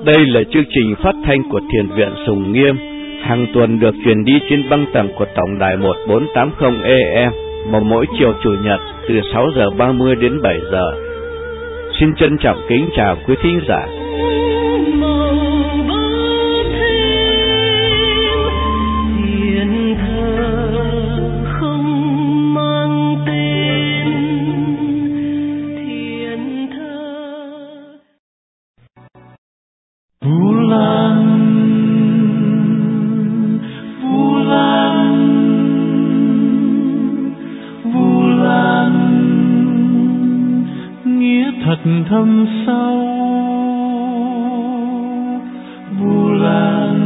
Đây là chương trình phát thanh của Thiền viện Sùng Nghiêm, hàng tuần được truyền đi trên băng tần của tổng đài 1480 AM vào mỗi chiều Chủ nhật từ 6:30 đến 7 giờ. Xin trân trọng kính chào quý thính giả. Thâm sâu Vu Lan,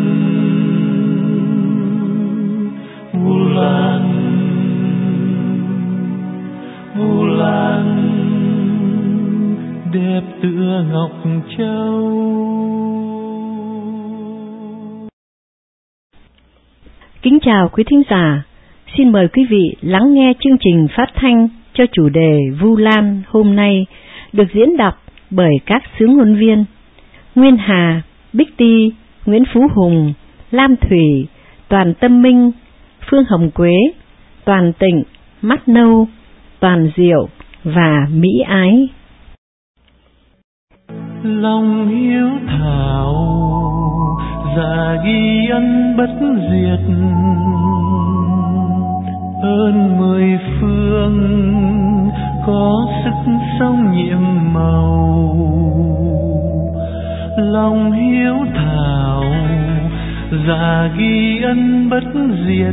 Vu Lan, Vu Lan đẹp tựa ngọc châu. Kính chào quý thính giả, xin mời quý vị lắng nghe chương trình phát thanh cho chủ đề Vu Lan hôm nay được diễn đọc bởi các xướng ngôn viên Nguyên Hà, Bích Ti, Nguyễn Phú Hùng, Lam Thủy, Toàn Tâm Minh, Phương Hồng Quế, Toàn Tịnh, Mắt Nâu, Toàn Diệu và Mỹ Ái. Lòng hiếu thảo dạ ghi ân bất diệt, ơn mười phương có sức sống nhiệm màu. Lòng hiếu thảo dạ ghi ân bất diệt,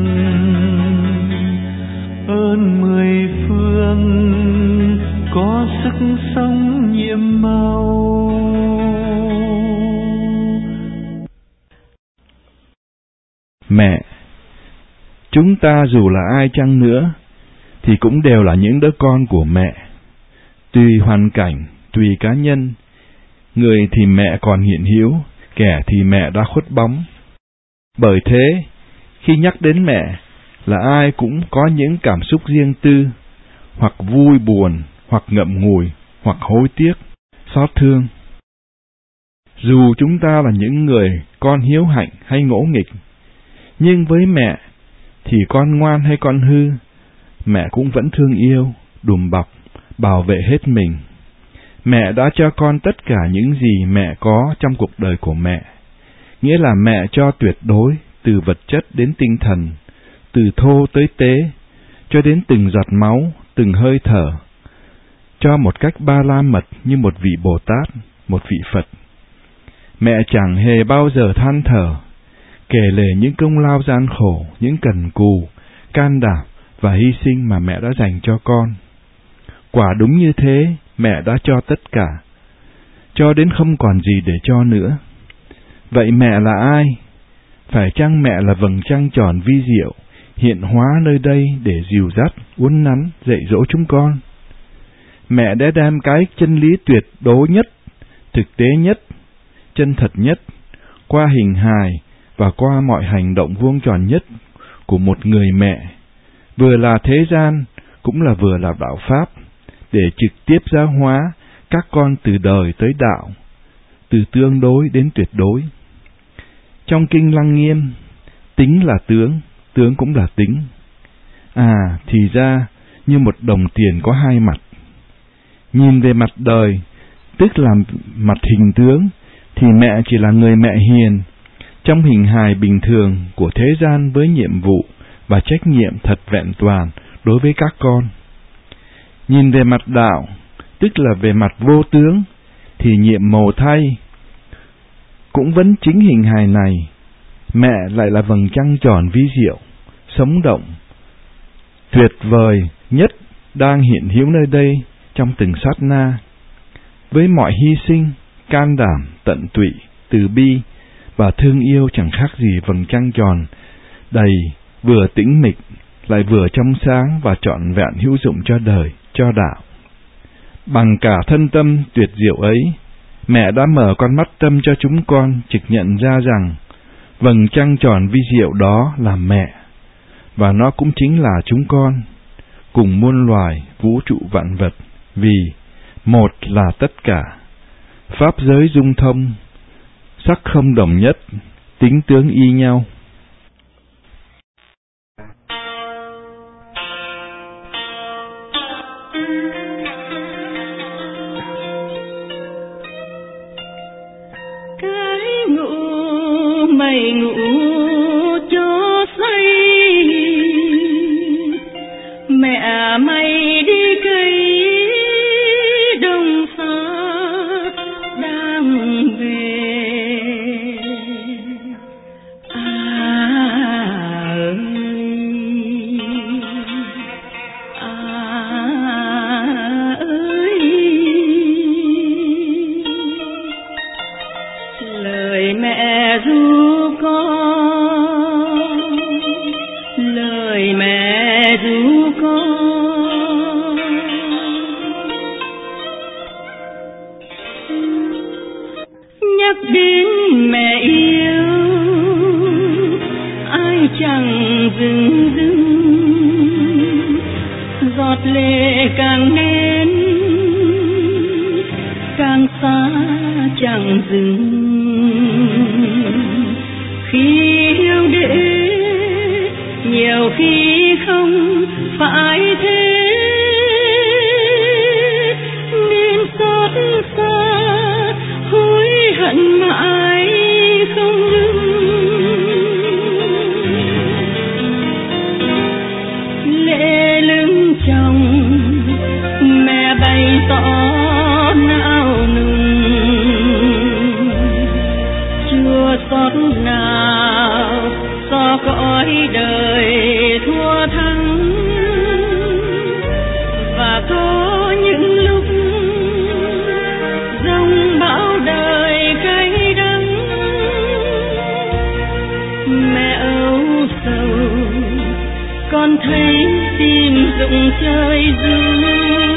ơn mười phương có sức sống nhiệm màu. Mẹ, chúng ta dù là ai chăng nữa thì cũng đều là những đứa con của mẹ. Tùy hoàn cảnh, tùy cá nhân, người thì mẹ còn hiện hữu, kẻ thì mẹ đã khuất bóng. Bởi thế, khi nhắc đến mẹ, là ai cũng có những cảm xúc riêng tư, hoặc vui buồn, hoặc ngậm ngùi, hoặc hối tiếc, xót thương. Dù chúng ta là những người con hiếu hạnh hay ngỗ nghịch, nhưng với mẹ thì con ngoan hay con hư, mẹ cũng vẫn thương yêu, đùm bọc, bảo vệ hết mình. Mẹ đã cho con tất cả những gì mẹ có trong cuộc đời của mẹ. Nghĩa là mẹ cho tuyệt đối, từ vật chất đến tinh thần, từ thô tới tế, cho đến từng giọt máu, từng hơi thở. Cho một cách ba la mật như một vị Bồ Tát, một vị Phật. Mẹ chẳng hề bao giờ than thở, kể lể những công lao gian khổ, những cần cù, can đảm và hy sinh mà mẹ đã dành cho con. Quả đúng như thế, mẹ đã cho tất cả, cho đến không còn gì để cho nữa. Vậy mẹ là ai? Phải chăng mẹ là vầng trăng tròn vi diệu, hiện hóa nơi đây để dìu dắt, uốn nắn, dạy dỗ chúng con? Mẹ đã đem cái chân lý tuyệt đối nhất, thực tế nhất, chân thật nhất, qua hình hài và qua mọi hành động vuông tròn nhất của một người mẹ, vừa là thế gian, cũng là vừa là đạo Pháp, để trực tiếp giáo hóa các con từ đời tới đạo, từ tương đối đến tuyệt đối. Trong Kinh Lăng Nghiêm, tính là tướng, tướng cũng là tính. Thì ra, như một đồng tiền có hai mặt. Nhìn về mặt đời, tức là mặt hình tướng, thì mẹ chỉ là người mẹ hiền, trong hình hài bình thường của thế gian với nhiệm vụ và trách nhiệm thật vẹn toàn đối với các con. Nhìn về mặt đạo, tức là về mặt vô tướng, thì nhiệm màu thay, cũng vẫn chính hình hài này, mẹ lại là vầng trăng tròn vi diệu, sống động, tuyệt vời nhất đang hiện hữu nơi đây trong từng sát na. Với mọi hy sinh, can đảm, tận tụy, từ bi và thương yêu chẳng khác gì vầng trăng tròn, đầy, vừa tĩnh mịch, lại vừa trong sáng và trọn vẹn hữu dụng cho đời, cho đạo. Bằng cả thân tâm tuyệt diệu ấy, mẹ đã mở con mắt tâm cho chúng con trực nhận ra rằng vầng trăng tròn vi diệu đó là mẹ, và nó cũng chính là chúng con, cùng muôn loài, vũ trụ vạn vật, vì một là tất cả. Pháp giới dung thông, sắc không đồng nhất, tính tướng y nhau. Cái ngủ mày ngủ cho say, mẹ mày đi cày đồng xa đang về. Lời mẹ ru con, lời mẹ ru con, nhắc đến mẹ yêu ai chẳng dừng dưng, giọt lệ càng nên càng xa chẳng dừng. Khi yêu để nhiều khi không phải thế, nên xót xa hối hận mãi không ngừng. Lệ lưng chồng mẹ bày tỏ não nùng, chưa xót nào do cõi đời thua thắng. Và có những lúc dòng bão đời cay đắng, mẹ âu sầu con thấy tim rụng chơi dư.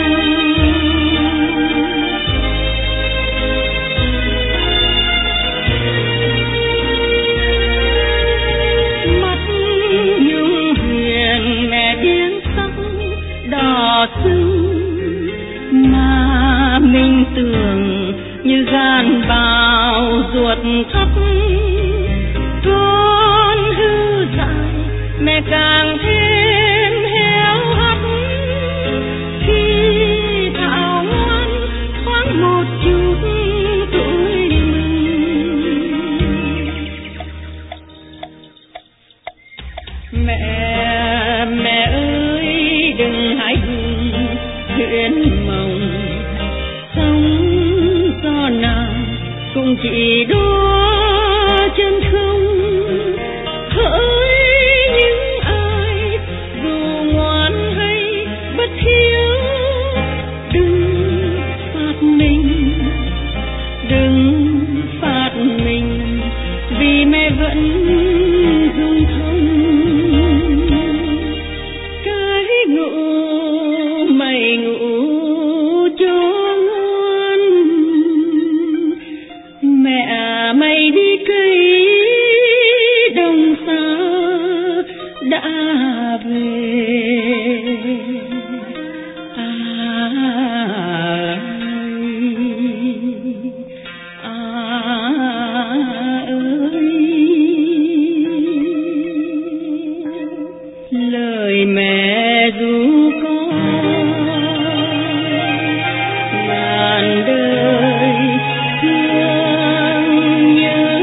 Mà mình tưởng như gan bào ruột thấp, con hư dại mẹ càng thêm héo hắt. Khi thảo ngoan thoáng một chút tuổi mình, mẹ ơi đừng hãy huyễn mộng, sống do nào cũng chỉ đua chân không. Hỡi những ai dù ngoan hay bất hiếu, đừng phạt mình, đừng phạt mình, vì mẹ vẫn dung thông. Cái ngủ mày ngủ cho ngoan, mẹ mày đi cày đồng xa đã về. Lời mẹ ru con ngàn đời thương nhớ.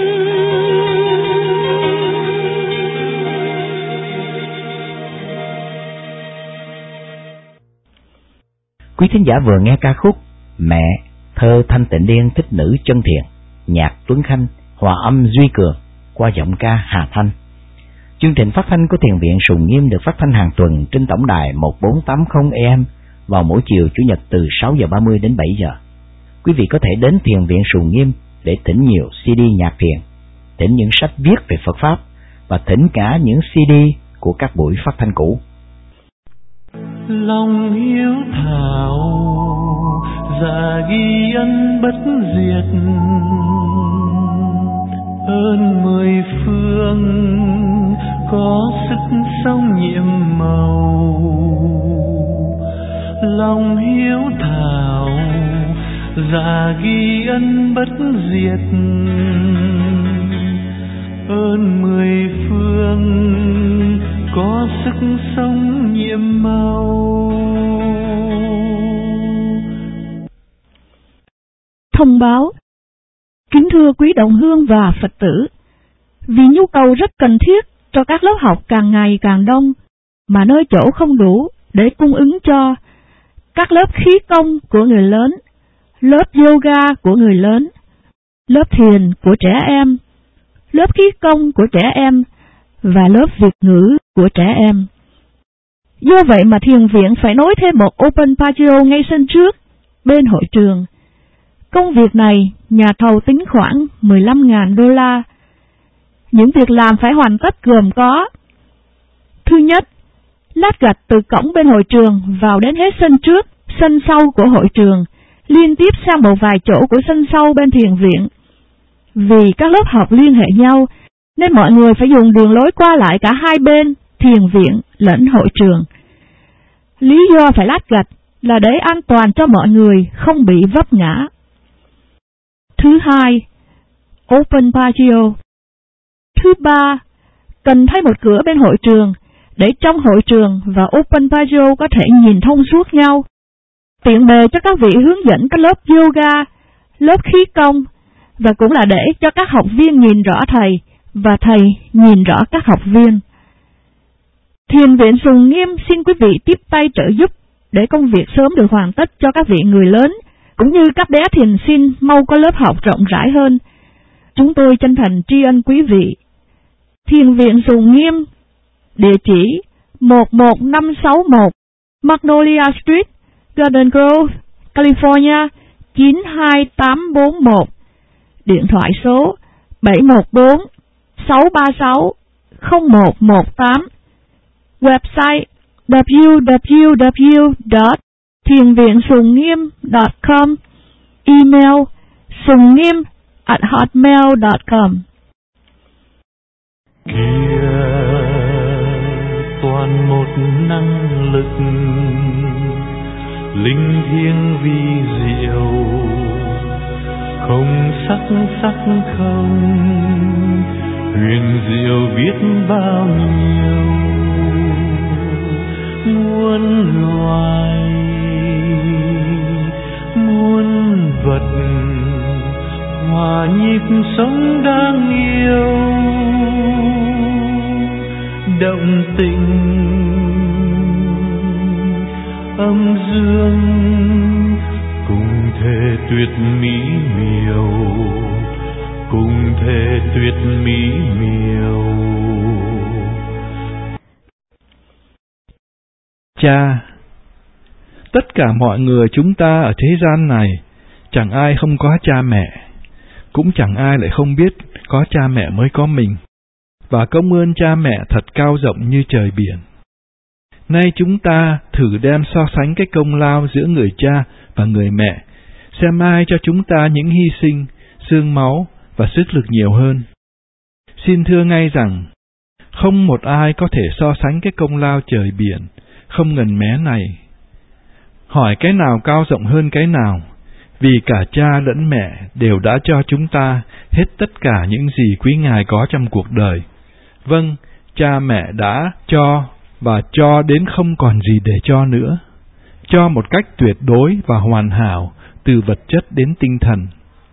Quý thính giả vừa nghe ca khúc Mẹ, thơ Thanh Tịnh Liên thích nữ chân thiện, nhạc Tuấn Khanh, hòa âm Duy Cường qua giọng ca Hà Thanh. Chương trình phát thanh của Thiền viện Sùng Nghiêm được phát thanh hàng tuần trên tổng đài 1480 AM vào mỗi chiều Chủ nhật từ 6 giờ 30 đến 7 giờ. Quý vị có thể đến Thiền viện Sùng Nghiêm để thỉnh nhiều CD nhạc thiền, thỉnh những sách viết về Phật Pháp và thỉnh cả những CD của các buổi phát thanh cũ. Lòng hiếu thảo dạ ghi ân bất diệt, ơn mười phương có sức sống nhiệm màu. Lòng hiếu thảo dạ ghi ân bất diệt, ơn mười phương có sức sống nhiệm màu. Thông báo. Kính thưa quý đồng hương và Phật tử, vì nhu cầu rất cần thiết cho các lớp học càng ngày càng đông, mà nơi chỗ không đủ để cung ứng cho các lớp khí công của người lớn, lớp yoga của người lớn, lớp thiền của trẻ em, lớp khí công của trẻ em và lớp Việt ngữ của trẻ em. Do vậy mà thiền viện phải nối thêm một open patio ngay sân trước, bên hội trường. Công việc này, nhà thầu tính khoảng $15,000. Những việc làm phải hoàn tất gồm có: thứ nhất, lát gạch từ cổng bên hội trường vào đến hết sân trước, sân sau của hội trường, liên tiếp sang một vài chỗ của sân sau bên thiền viện. Vì các lớp học liên hệ nhau, nên mọi người phải dùng đường lối qua lại cả hai bên, thiền viện lẫn hội trường. Lý do phải lát gạch là để an toàn cho mọi người không bị vấp ngã. Thứ hai, open patio. Thứ ba, cần thay một cửa bên hội trường, để trong hội trường và open patio có thể nhìn thông suốt nhau, tiện bề cho các vị hướng dẫn các lớp yoga, lớp khí công, và cũng là để cho các học viên nhìn rõ thầy, và thầy nhìn rõ các học viên. Thiền viện Sùng Nghiêm xin quý vị tiếp tay trợ giúp để công việc sớm được hoàn tất cho các vị người lớn, cũng như các bé thiền sinh mau có lớp học rộng rãi hơn. Chúng tôi chân thành tri ân quý vị. Thiền viện Sùng Nghiêm, địa chỉ 11561 Magnolia Street, Garden Grove, California 92841. Điện thoại số 714-636-0118. Website www.thienviensungngiem.com. Email sungniem@hotmail.com. Kia toàn một năng lực linh thiêng vi diệu, không sắc không, huyền diệu biết bao nhiêu. Muôn loài muôn vật hòa nhịp sống đáng yêu, động tình âm dương cùng thể tuyệt mỹ miều, cùng thể tuyệt mỹ miều. Cha, tất cả mọi người chúng ta ở thế gian này, chẳng ai không có cha mẹ, cũng chẳng ai lại không biết có cha mẹ mới có mình, và công ơn cha mẹ thật cao rộng như trời biển. Nay chúng ta thử đem so sánh cái công lao giữa người cha và người mẹ, xem ai cho chúng ta những hy sinh, xương máu và sức lực nhiều hơn. Xin thưa ngay rằng, không một ai có thể so sánh cái công lao trời biển không ngần mé này. Hỏi cái nào cao rộng hơn cái nào, vì cả cha lẫn mẹ đều đã cho chúng ta hết tất cả những gì quý ngài có trong cuộc đời. Vâng, cha mẹ đã cho và cho đến không còn gì để cho nữa, cho một cách tuyệt đối và hoàn hảo, từ vật chất đến tinh thần.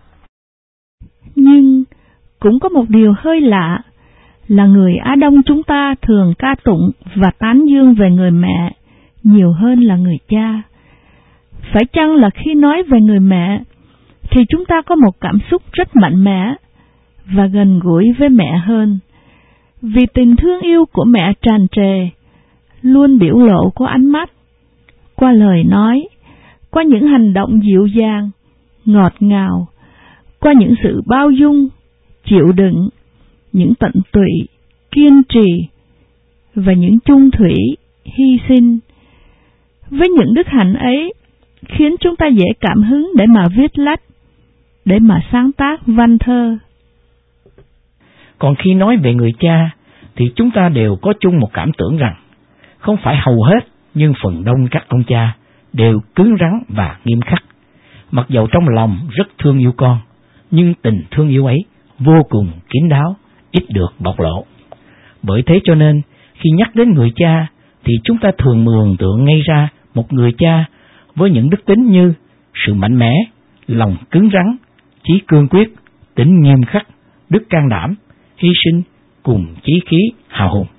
Nhưng cũng có một điều hơi lạ, là người Á Đông chúng ta thường ca tụng và tán dương về người mẹ nhiều hơn là người cha. Phải chăng là khi nói về người mẹ, thì chúng ta có một cảm xúc rất mạnh mẽ và gần gũi với mẹ hơn, vì tình thương yêu của mẹ tràn trề, luôn biểu lộ qua ánh mắt, qua lời nói, qua những hành động dịu dàng, ngọt ngào, qua những sự bao dung, chịu đựng, những tận tụy, kiên trì và những chung thủy, hy sinh. Với những đức hạnh ấy, khiến chúng ta dễ cảm hứng để mà viết lách, để mà sáng tác văn thơ. Còn khi nói về người cha, thì chúng ta đều có chung một cảm tưởng rằng, không phải hầu hết, nhưng phần đông các ông cha đều cứng rắn và nghiêm khắc. Mặc dầu trong lòng rất thương yêu con, nhưng tình thương yêu ấy vô cùng kín đáo, ít được bộc lộ. Bởi thế cho nên, khi nhắc đến người cha, thì chúng ta thường mường tượng ngay ra một người cha với những đức tính như sự mạnh mẽ, lòng cứng rắn, chí cương quyết, tính nghiêm khắc, đức can đảm, hy sinh cùng chí khí hào hùng.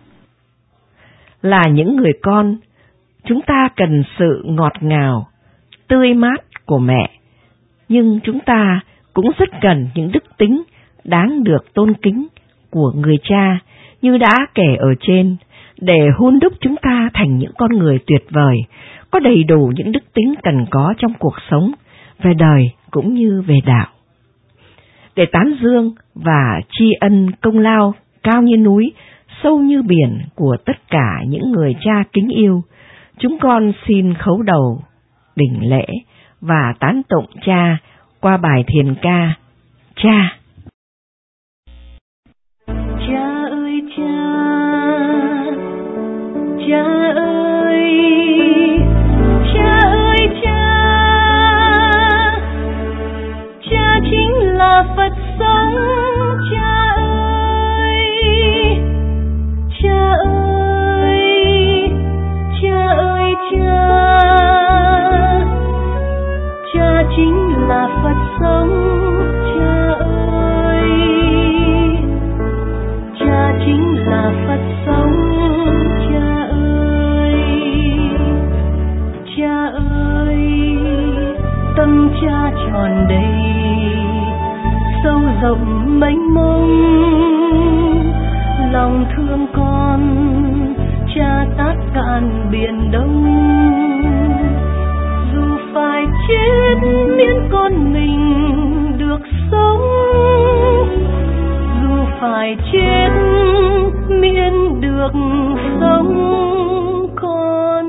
Là những người con, chúng ta cần sự ngọt ngào, tươi mát của mẹ, nhưng chúng ta cũng rất cần những đức tính đáng được tôn kính của người cha như đã kể ở trên, để hun đúc chúng ta thành những con người tuyệt vời, có đầy đủ những đức tính cần có trong cuộc sống, về đời cũng như về đạo. Để tán dương và tri ân công lao cao như núi, sâu như biển của tất cả những người cha kính yêu, chúng con xin khấu đầu, đỉnh lễ và tán tụng cha qua bài thiền ca Cha. Cha ơi cha, cha ơi, cha ơi cha, cha chính là Phật sống. Cha ơi, cha ơi, cha ơi cha, cha chính là Phật sống. Cha ơi, cha chính là Phật sống. Cha ơi, cha ơi, tâm cha tròn đầy, sâu rộng mênh mông, lòng thương con cha tát cạn biển đông. Dù phải chết miễn con mình được sống, dù phải chết miễn được sống con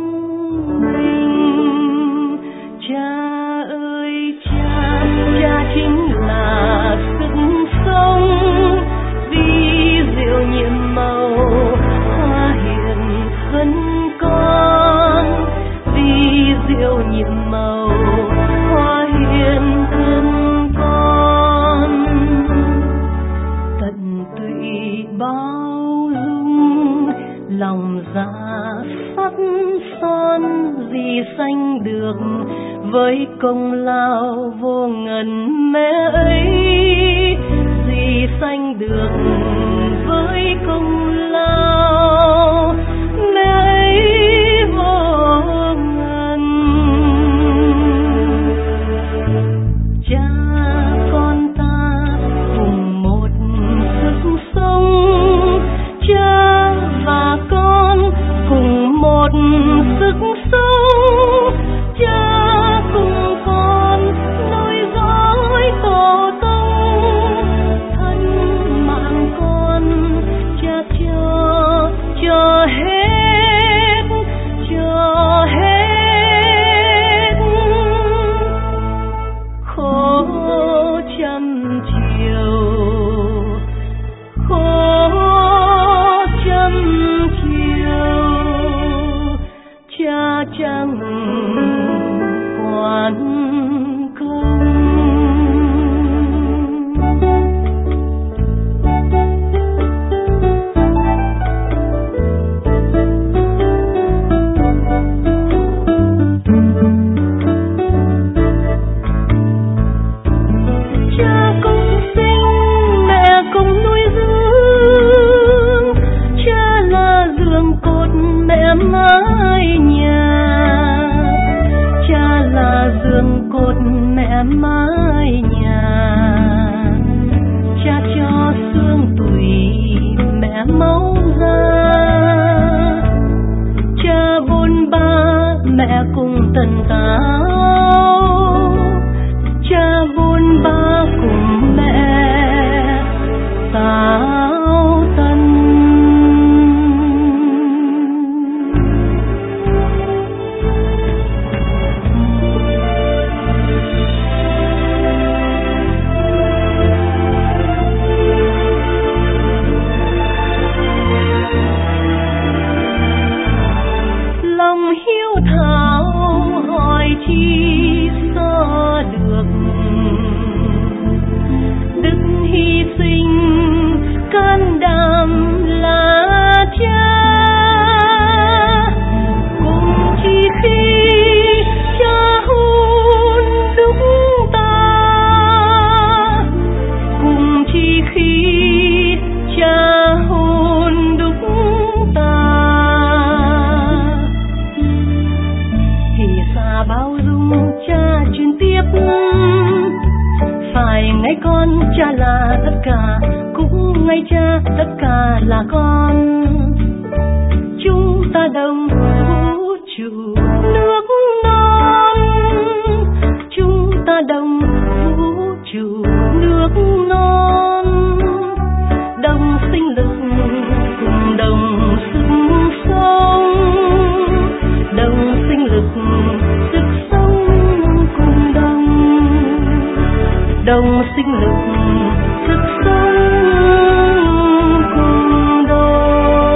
mình. Cha ơi cha, cha chính là sức sống, vì diệu nhiệm màu hoa hiền thân con, vì diệu nhiệm màu hoa hiền thân con. Tận tụy bao dung, lòng dạ sắc son, vì sanh được với công lao vô ngần mẹ ấy, vì sanh được với công lao mẹ ấy vô ngần. Cha con ta cùng một sức sống, cha và con cùng một sức sống, cha cùng con nối dõi tổ tông, thân mạng con cha cho hết, cho hết. Khổ trăm chiều, khổ trăm chiều, cha chẳng quản công. Cha cùng sinh, mẹ cùng nuôi dưỡng, cha là giường cột, mẹ mái nhà. Cha là giường cột, mẹ mái nhà. Cha cho xương tủy, mẹ máu da. Cha bôn ba, mẹ cùng tần táo. Cha bôn ba cùng mẹ táo tần. Lòng hiếu thảo hỏi chi xót xa bao dung cha truyền tiếp. Phải ngay con cha là tất cả, cũng ngay cha tất cả là con. Chúng ta đồng vũ trụ nước non, chúng ta đồng vũ trụ nước non. Đồng sinh lực cùng đồng sức sống, đồng sinh lực sức sống cùng đồng, đồng sinh lực sức sống cùng đồng.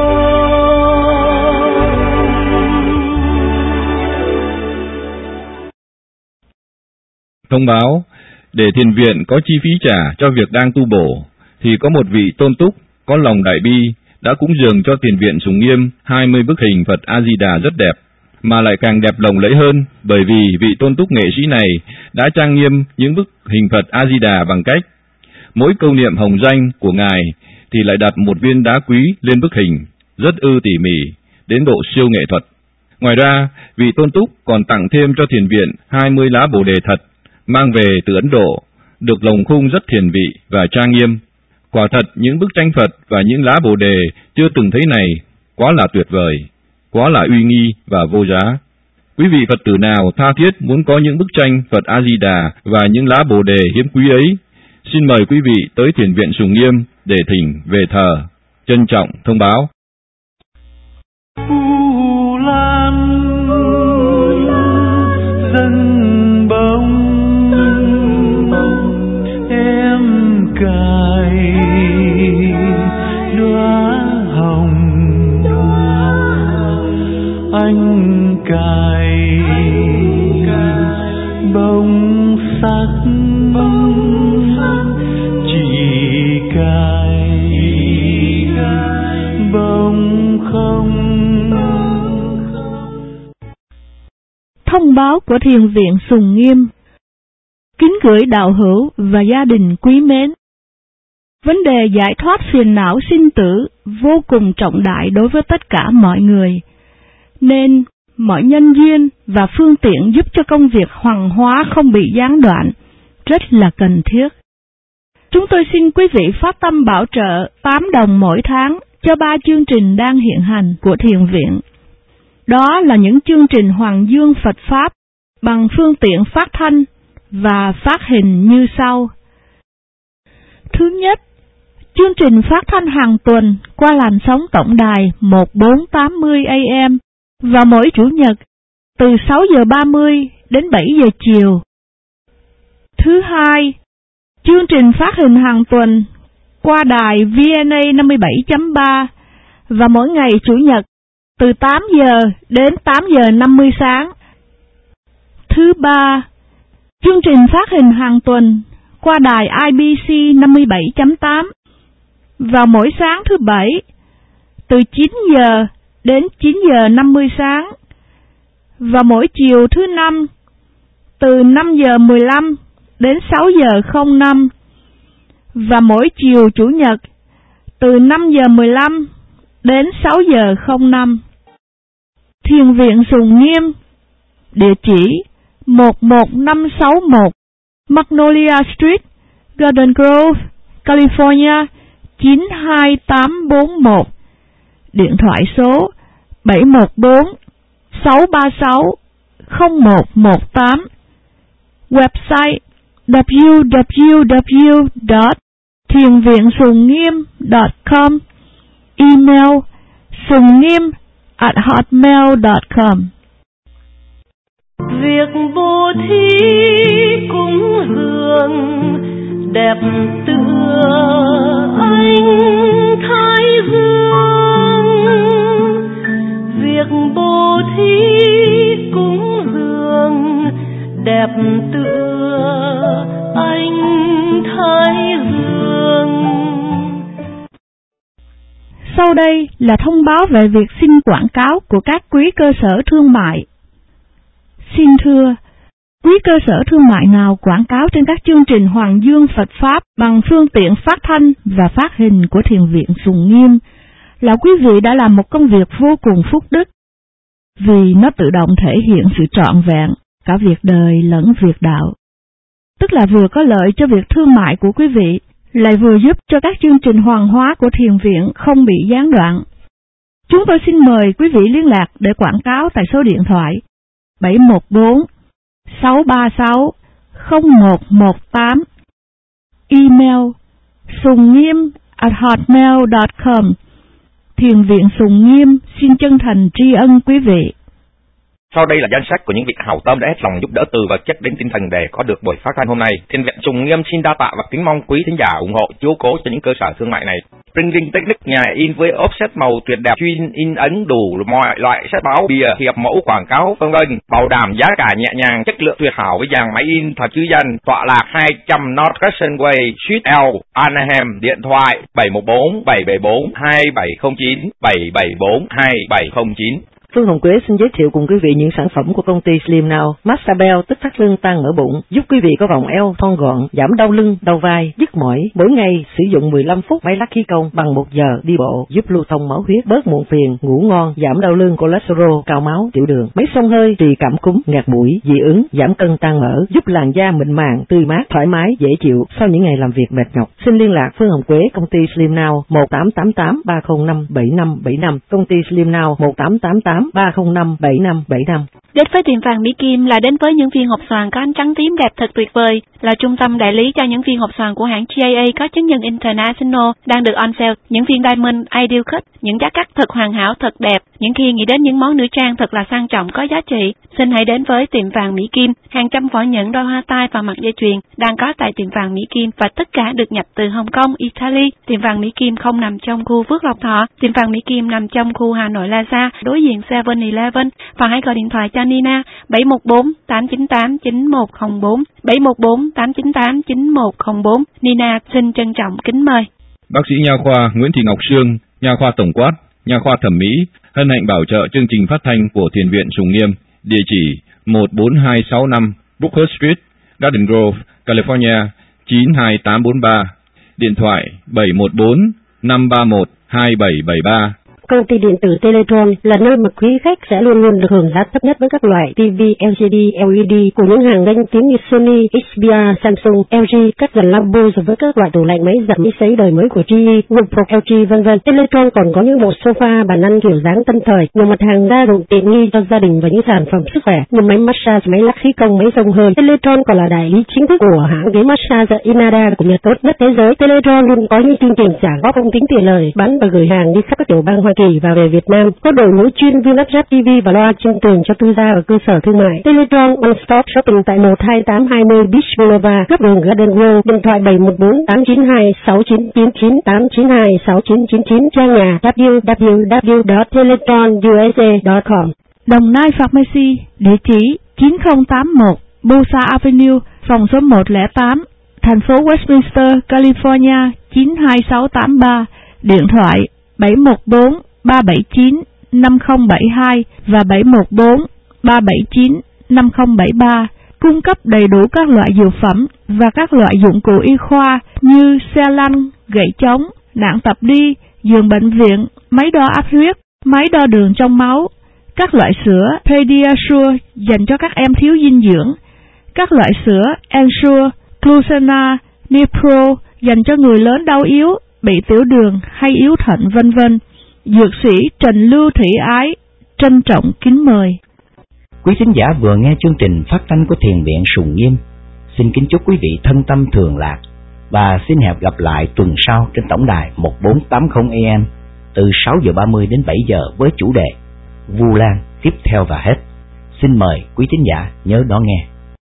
Thông báo, để thiền viện có chi phí trả cho việc đang tu bổ, thì có một vị tôn túc có lòng đại bi đã cúng dường cho thiền viện Sùng Nghiêm 20 bức hình Phật A Di Đà rất đẹp, mà lại càng đẹp lộng lẫy hơn bởi vì vị tôn túc nghệ sĩ này đã trang nghiêm những bức hình Phật A Di Đà bằng cách mỗi câu niệm hồng danh của ngài thì lại đặt một viên đá quý lên bức hình, rất tỉ mỉ đến độ siêu nghệ thuật. Ngoài ra, vị tôn túc còn tặng thêm cho thiền viện 20 lá Bồ đề thật mang về từ Ấn Độ, được lồng khung rất thiền vị và trang nghiêm. Quả thật những bức tranh Phật và những lá Bồ đề chưa từng thấy này quá là tuyệt vời, quá là uy nghi và vô giá. Quý vị Phật tử nào tha thiết muốn có những bức tranh Phật A Di Đà và những lá Bồ đề hiếm quý ấy, xin mời quý vị tới thiền viện Sùng Nghiêm để thỉnh về thờ. Trân trọng thông báo. U Lan dân bông em cài đóa hồng, anh cài bông sắc, chỉ cài bông không. Thông báo của thiền viện Sùng Nghiêm. Kính gửi đạo hữu và gia đình quý mến. Vấn đề giải thoát phiền não sinh tử vô cùng trọng đại đối với tất cả mọi người, nên mọi nhân duyên và phương tiện giúp cho công việc hoàng hóa không bị gián đoạn rất là cần thiết. Chúng tôi xin quý vị phát tâm bảo trợ 8 đồng mỗi tháng cho 3 chương trình đang hiện hành của thiền viện. Đó là những chương trình Hoàng Dương Phật Pháp bằng phương tiện phát thanh và phát hình như sau. Thứ nhất, chương trình phát thanh hàng tuần qua làn sóng tổng đài 1480 AM vào mỗi Chủ nhật từ 6:30 đến 7 giờ chiều. Thứ hai, chương trình phát hình hàng tuần qua đài VNA 57.3 và mỗi ngày Chủ nhật từ 8 giờ đến 8 giờ 50 sáng. Thứ ba, chương trình phát hình hàng tuần qua đài IBC 57.8 vào mỗi sáng thứ Bảy từ 9 giờ đến 9 giờ 50 sáng và mỗi chiều thứ Năm từ 5 giờ 15 đến 6 giờ 05 và mỗi chiều Chủ nhật từ 5 giờ 15 đến 6 giờ 05. Thiền viện Sùng Nghiêm, địa chỉ 11561 Magnolia Street, Garden Grove, California 92841. Điện thoại số 714-636-0118. Website www.thienviensungngiem.com. Email sungniem@hotmail.com. Việc bố thí cúng dường đẹp tựa ánh thái dương. Việc bố thí cúng dường đẹp tựa ánh thái dương. Sau đây là thông báo về việc xin quảng cáo của các quý cơ sở thương mại. Xin thưa, quý cơ sở thương mại nào quảng cáo trên các chương trình Hoàng Dương Phật Pháp bằng phương tiện phát thanh và phát hình của Thiền viện Sùng Nghiêm là quý vị đã làm một công việc vô cùng phúc đức. vì nó tự động thể hiện sự trọn vẹn, cả việc đời lẫn việc đạo. Tức là vừa có lợi cho việc thương mại của quý vị, lại vừa giúp cho các chương trình hoàng hóa của thiền viện không bị gián đoạn. Chúng tôi xin mời quý vị liên lạc để quảng cáo tại số điện thoại 714-636-0118, email sungngim@hotmail.com. Thiền viện Sùng Nghiêm xin chân thành tri ân quý vị. Sau đây là danh sách của những vị hảo tâm đã hết lòng giúp đỡ từ vật chất đến tinh thần để có được buổi phát thanh hôm nay. Thiền viện Sùng Nghiêm xin đa tạ và kính mong quý thính giả ủng hộ chiếu cố cho những cơ sở thương mại này. Printing Technique, nhà in với offset màu tuyệt đẹp, chuyên in ấn đủ mọi loại sách báo, bìa, hiệp mẫu, quảng cáo, vân vân, bảo đảm giá cả nhẹ nhàng, chất lượng tuyệt hảo với dàn máy in thật chứ danh. Tọa lạc 200 North Crescent Way, Suite L, Anaheim. Điện thoại 714-774-2709, 774-2709. Phương Hồng Quế xin giới thiệu cùng quý vị những sản phẩm của công ty Slim Now. Massage Bell tức thắt lưng tan mỡ bụng, giúp quý vị có vòng eo thon gọn, giảm đau lưng, đau vai, nhức mỏi. Mỗi ngày sử dụng 15 phút máy lắc khí công bằng 1 giờ đi bộ, giúp lưu thông máu huyết, bớt muộn phiền, ngủ ngon, giảm đau lưng, cholesterol, cao máu, tiểu đường. Máy xông hơi trị cảm cúm, ngạt mũi, dị ứng, giảm cân tan mỡ, giúp làn da mịn màng, tươi mát, thoải mái, dễ chịu sau những ngày làm việc mệt nhọc. Xin liên lạc Phương Hồng Quế, công ty Slim Now 1888-305-7575, công ty Slim Now 1888-305-7575. Đến với tiệm vàng Mỹ Kim là đến với những viên hộp xoàn có ánh trắng tím đẹp thật tuyệt vời, là trung tâm đại lý cho những viên hộp xoàn của hãng GAA có chứng nhận International đang được on sale. Những viên Diamond Ideal Cut, những giá cắt thật hoàn hảo, thật đẹp. Những khi nghĩ đến những món nữ trang thật là sang trọng có giá trị, xin hãy đến với tiệm vàng Mỹ Kim. Hàng trăm vỏ nhẫn, đôi hoa tai và mặt dây chuyền đang có tại tiệm vàng Mỹ Kim và tất cả được nhập từ Hồng Kông, Italy. Tiệm vàng Mỹ Kim không nằm trong khu Phước Lộc Thọ, tiệm vàng Mỹ Kim nằm trong khu Hà Nội Plaza, đối diện 7-Eleven. Và hãy gọi điện thoại cho Nina 714-898-9104, 714-898-9104. Nina xin trân trọng kính mời. Bác sĩ nha khoa Nguyễn Thị Ngọc Sương, nha khoa tổng quát, nha khoa thẩm mỹ, hân hạnh bảo trợ chương trình phát thanh của Thiền viện Sùng Nghiêm. Địa chỉ 14265 Brookhurst Street, Garden Grove, California 92843. Điện thoại 714-531-2773. Công ty điện tử Teletron là nơi mà quý khách sẽ luôn luôn được hưởng giá thấp nhất với các loại TV, LCD, LED của những hàng danh tiếng như Sony, HDR, Samsung, LG, các dàn Lambo rồi với các loại tủ lạnh, máy giặt, máy sấy đời mới của GE, Wipro, LG, vân vân. Teletron còn có những bộ sofa, bàn ăn kiểu dáng tân thời, nhiều mặt hàng đa dụng tiện nghi cho gia đình và những sản phẩm sức khỏe như máy massage, máy lắc khí công, máy xông hơi. Teletron còn là đại lý chính thức của hãng ghế massage Inada của nhà tốt nhất thế giới. Teletron luôn có những chương trình trả góp không tính tiền lời, bán và gửi hàng đi khắp các tiểu bang Hoa Kỳ và về Việt Nam. Có đội ngũ chuyên viên lắp ráp TV và loa trên tường cho tư gia và cơ sở thương mại. Teletron One Stop Shopping tại 12820 Beach Boulevard, góc đường Garden Grove. Điện thoại 714-892-6999, 892-6999. Trang nhà www.teletronusa.com. Đồng Nai Pharmacy, địa chỉ 9081 Bosa Avenue, phòng số 108, thành phố Westminster, California 92683. Điện thoại 714-379-5072 và 714-379-5073, cung cấp đầy đủ các loại dược phẩm và các loại dụng cụ y khoa như xe lăn, gậy chống, nạng tập đi, giường bệnh viện, máy đo áp huyết, máy đo đường trong máu, các loại sữa Pediasure dành cho các em thiếu dinh dưỡng, các loại sữa Ensure, Glucena, Nipro dành cho người lớn đau yếu, bị tiểu đường hay yếu thận vân vân. Dược sĩ Trần Lưu Thủy Ái trân trọng kính mời. Quý thính giả vừa nghe chương trình phát thanh của Thiền viện Sùng Nghiêm. Xin kính chúc quý vị thân tâm thường lạc và xin hẹn gặp lại tuần sau trên tổng đài 1480 AM từ 6:30 đến 7 giờ với chủ đề Vu Lan tiếp theo và hết. Xin mời quý thính giả nhớ đón nghe.